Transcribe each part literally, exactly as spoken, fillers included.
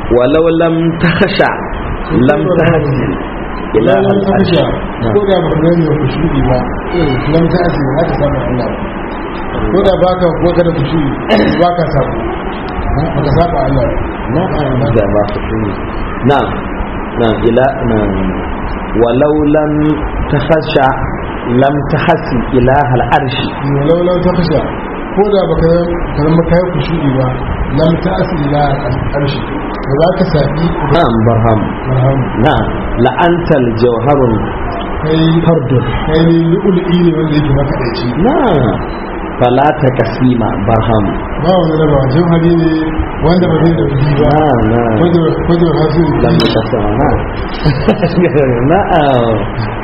walau lam takhsha lam tahzin ila lam takhsha ko da ba ka ne ku shudi ba lam tahzin haka samu Allah ko da baka ko kada ku shudi baka samu baka saba Allah na'am da ba ku shudi na'am na'am ila na'am walau lam takhsha lam tahsi ilaha al-arshi walau lam takhsha ko da baka kalma kai ku shudi ba lam tahsi ilaha al-arshi ba za ka sabi na'am barham barham na'am la antal jawharun kai fardun kai ne lu'ul'i ne wanda yake maka dace na'am fala takasima barham ba wani raba jawhari ne wanda ba zai da kudi ba na'am na'am ko da ko da hasu lam takasima na'am na'am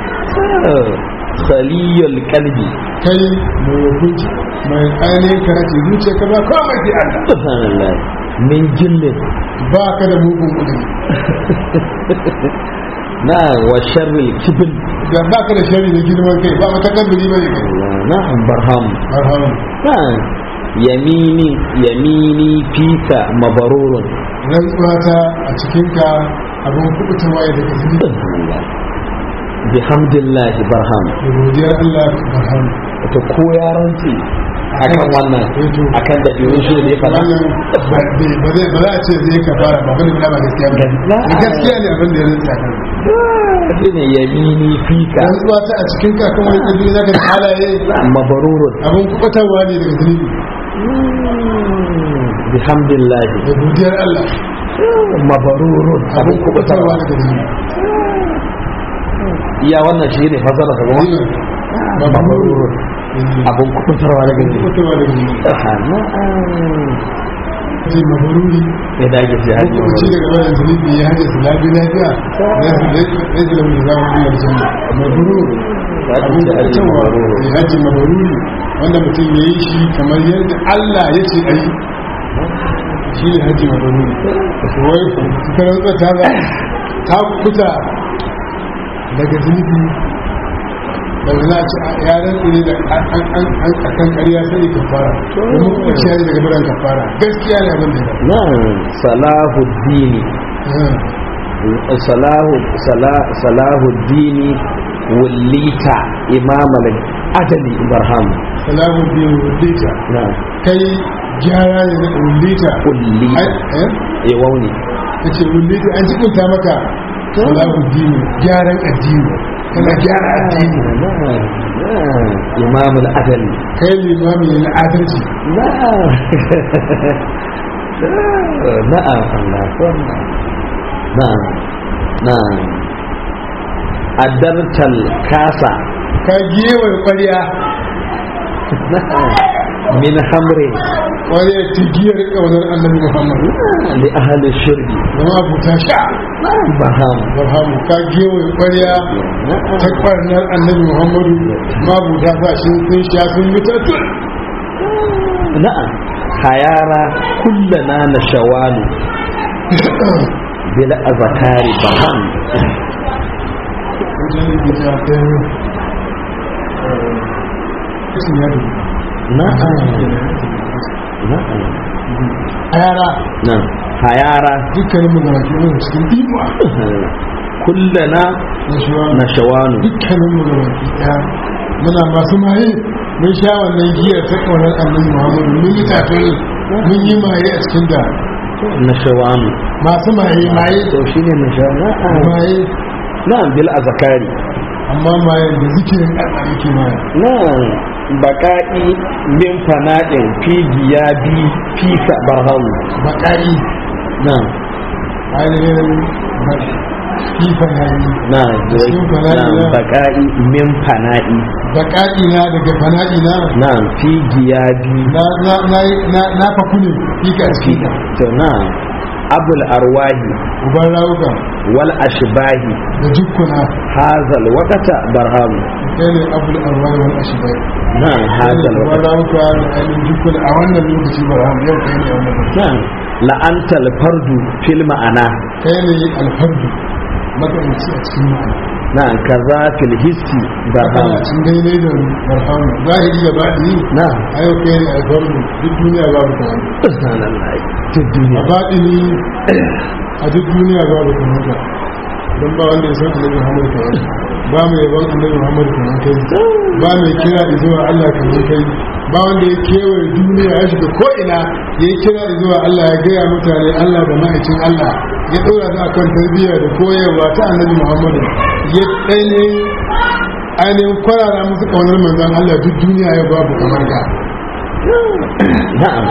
khaliyul qalbi kai mai hukunci mai ainihin karatu zuciya ka ba komai sai Allah subhanallah min jillin ba ka da mugun kudi na wa sharri kibin da ba ka da shari da girman kai ba mata kabbiri ba ne kai na'am barham marhaban na'am yamini yamini fika mabarurun rantsuwa ta a cikinka abin kubutarwa ya daga zunubi bihamdillah barham da godiyar Allah marhaban to ko ya rantsi akan wannan akan da biyu shi ne fa wannan ba zai ba za a ce zai ka fara ba bane ba gaskiya ba gaskiya ne abin da ya rantsa kan shine yamini fika rantsuwa ta a cikinka kan wani ɗabi na ga halaye mabarurun abin kubutarwa ne daga zunubi bihamdillah da godiyar Allah mabarurun abin kubutarwa daga zunubi iya wannan shi ne fasara ka gaba mabarurun abin kubutarwa daga zunubi kubutarwa daga zunubi ce mabaruri ya dage shi haji ko ci daga wannan zunubi ya haje su lafi lafiya zai zai da mu zama wannan sunna mabarur abin kubutarwa ya haje mabaruri wanda mutum ya yi shi kamar yadda Allah ya ce a yi shi ne haji mabaruri wai ta rantsa ta za ta kuta daga zunubi da wani a ce ya rantsa ne da a kan ƙarya sai ka fara kuma kuma shi ne daga biran ka fara gaskiya ne abin da ya na'am salahuddini salahu salahuddini wallita imam al-adali ibrahim salahuddin wallita na'am kai gyara ne na wallita wallita eh wauni kace wallita an cikunta maka salahuddin gyaran addini kana gyara addini imam al-adali kai limami ne na adalci na'am na'am Allah na'am na'am adartal kasa ka gewar ƙwarya min hamri ƙwarya ta giyar ƙaunar annabi muhammad li ahli shirbi zama abuta sha baham barhamu ka gewar ƙwarya ta ƙwarnar annabi muhammadu ma abuta sa shi sun sha sun yi tattun na'am hayara kullana nashawalu bil azkari baham hayara na'am hayara dukkanin mazamaki wani cikin imuwa kullana nashawanu dukkanin mazamaki ɗaya muna masu maye mun sha wannan giyar ta ƙaunar annabi muhammadu mun yi tafi mun yi maye a cikin da nashawanu masu maye maye to shine nashawanu maye na'am bil azkari amma maye da zikirin Allah yake maye na'am baƙa'i min fana'in fi giyabi fi barham baƙa'i na'am ainihin fi fana'i na'am cikin fana'i na'am na baƙa'i min fana'i baƙa'i na daga fana'i na na'am fi giyabi na na na na na faku ne fi ka cikin ka to na'am abul arwahi uban rawuka wal ashbahi da jukkuna hazal waqata barham kai ne abul arwai wal ashibai na'am hazal uban waqata rawuka da ainihin jukkuna a wannan lokaci barham yau kai ne a wannan lokaci na'am la'antal fardu fil ma'ana kai ne alfardu makamaci a cikin ma'ana na'am kaza fil hissi barham makamacin daidai da barham zahiri da baɗini na'am a yau kai ne alfardu duk duniya babu ta wani subhanallah duk a duniya baɗini a duk duniya babu kamar ka don ba wanda ya san annabi Muhammad kamar ba mai yaban annabi Muhammad kamar kai ba mai kira zuwa Allah kamar kai ba wanda ya kewaye duniya ya shiga ko ina ya kira zuwa Allah ya gaya mutane Allah da ma'aikin Allah ya ɗora su akan tarbiyya da koyarwa ta annabi Muhammad ya ainihin ainihin kwarara musu ƙaunar manzan Allah duk duniya ya babu kamar ka na'am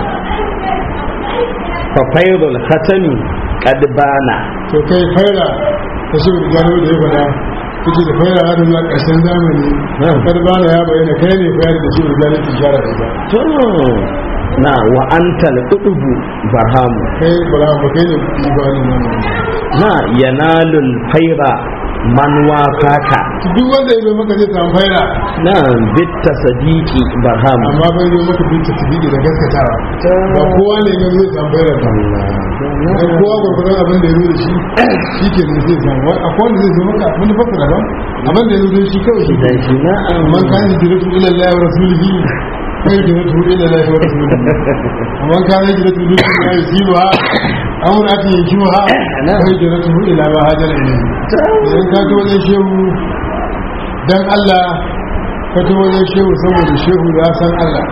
fa faydul khatami qad bana to kai faira ta shi da gano da ya faɗa kace da faira har zuwa ƙarshen zamani qad bana ya bayyana kai ne faira da shi da gano ki shara da ita to na wa antal udubu barhamu kai barhamu kai ne ibani nan na yanalul fayra man wafaka duk wanda ya zo maka zai samu faira na bitta sadiki barhamu amma bai zo maka bitta sadiki da gaskatawa ba kowa ne ya zo samu faira ba dan kowa gurgurdan abin da ya zo da shi shike ne zai samu akwai wanda zai zo maka wani fasara ba abin da ya zo da shi kawai shi dan shi na man kan hijratu ila Allah wa rasulihi kai hijratu ila Allah wa rasulihi man kan hijratu ila Allah yusibuha amur ati yankiwa kai hijratu ila ma hajara ilayhi idan ka to wajen shehu dan Allah ka to wajen shehu saboda shehu ya san Allah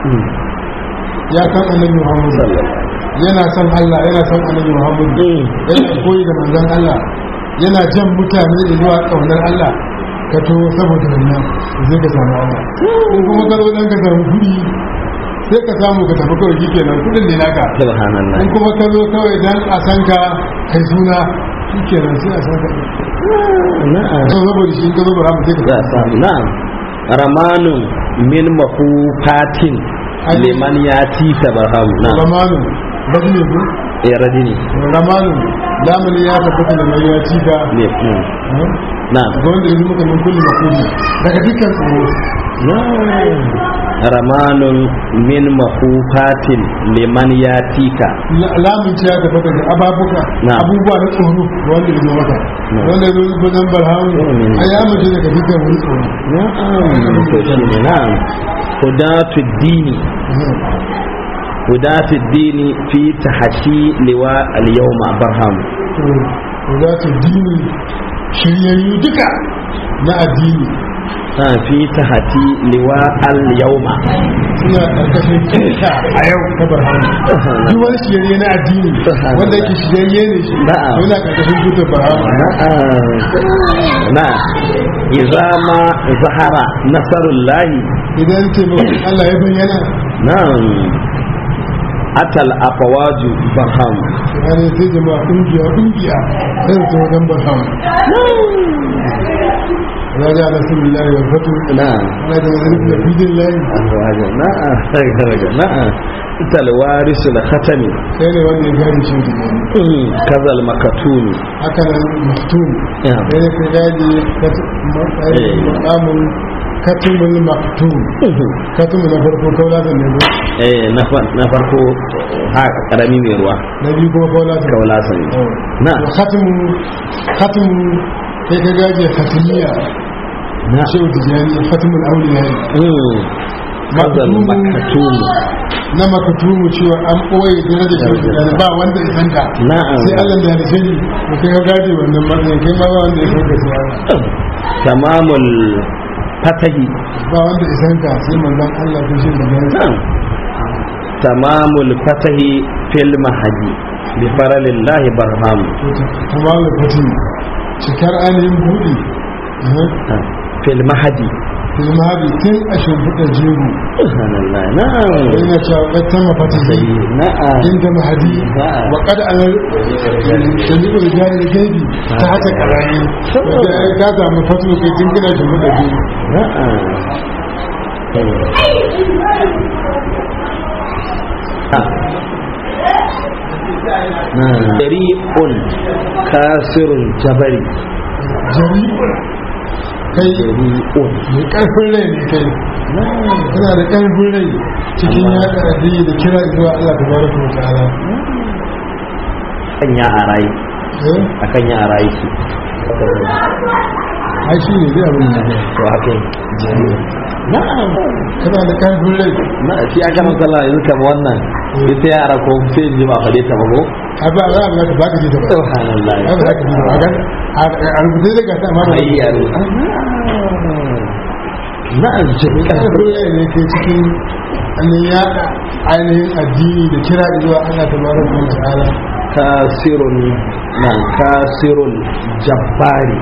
ya san annabi Muhammad yana san Allah yana san annabi Muhammad yana koyi da manzon Allah yana jan mutane zuwa kaunar Allah ka to saboda wannan zai ka samu Allah in kuma ka zo dan ka samu kudi sai ka samu ka tafi kawai kike nan kudin ne naka subhanallah in kuma ka zo kawai dan a san ka kai suna kike nan sai a san ka na'am to saboda shi ka zo bara mu sai ka samu na'am ramanu min mahufatin liman yati tabarham na'am ramanu rajini ko eh rajini ramanu lamani ya tabbata da mai yati ka ne na'am ga wanda yanzu muka min kulli makuli daga dukkan tsoro na'am ramanun min mahufatin liman yatika lamun ya tabbata da ababuka abubuwa na tsoro wanda yanzu maka wanda yanzu bazan barhamu a ya mace daga dukkan wani tsoro na'am to shi ne na'am hudatu dini hudatu dini fi tahashi liwa al-yawma barham hudatu dini shiryayyu duka na addini fi tahati liwa al-yawma suna karkashin kinta a yau ta barhamu duk wani shirye na addini wanda yake shirye ne shi yana karkashin tutar barhamu na idza ma zahara nasarullahi idan taimakon Allah ya bayyana na'am atal afawaju barham yani sai jama'a kungiya kungiya sai ta wajen barham raja rasulullahi wa fatu na'am raja rasulullahi fi dillahi afawaju na'am raja na'am atal warisul khatami sai ne wanda ya gani shi da kazal makatuni haka nan maktum sai ne ka gaji makamun katumul maktum katum na farko kaula da ne eh na farko ha karami mai ruwa na biyu kuma kaula da kaula sai na khatum khatum sai ka gaje khatimiya na shehu tijani khatumul awliya kazal makatum na makatumu cewa an ɓoye dare da shi da ba wanda ya sanka sai Allah da ya sani ko kai ka gaje wannan matsayin kai ma ba wanda ya sanka sai tamamul fatahi ba wanda ya sanka sai manzon Allah ko shi da ya tamamul fatahi fil mahdi bi faralillahi barham tamamul fatahi cikar ainihin budi fil mahdi fil mahdi tun a shimfiɗa jego subhanallah na'am ina cewa ƙatta mafatahi na'am inda mahdi wa qad anar shali'ul jari da gaibi ta haka karami da ka samu fatu kai tun kana shimfiɗa jego na'am jari'un kasirun jabari jari'un kai jari'un mai karfin rai ne kai kana da karfin rai cikin yaɗa addini da kira zuwa Allah ta baraka wa ta'ala kan ya a rayu akan ya a rayu shi ai shi ne zai abin da to haka na'am kana da karfin rai na shi aka masala yanzu kama wannan ita yara ko sai in ji ba faɗe ta ba ko a ba za a ba ba ka ji ta ba subhanallah ba za ka ji ta ba ga a rubuce da gata amma ai yaro na'am jami'a dole ne ke cikin annan ya ainihin addini da kira zuwa Allah tabaraka wa ta'ala kasirun na kasirun jabbari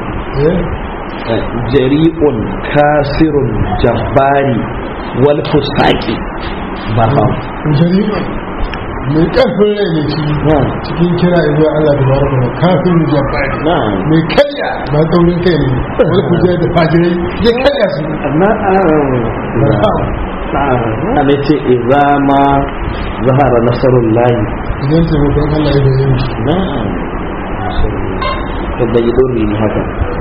jari'un kasirun jabbari wal fusaki ba ha jari'un mai karfin rai ne shi cikin kira zuwa Allah tabaraka wa kafin jabbari mai karya ba taurin kai ne wal fusaki da fajirai ya karya su na ne ce izama zahara nasarun layi idan taimakon Allah ya bayyana shi na'am to bai dori ne haka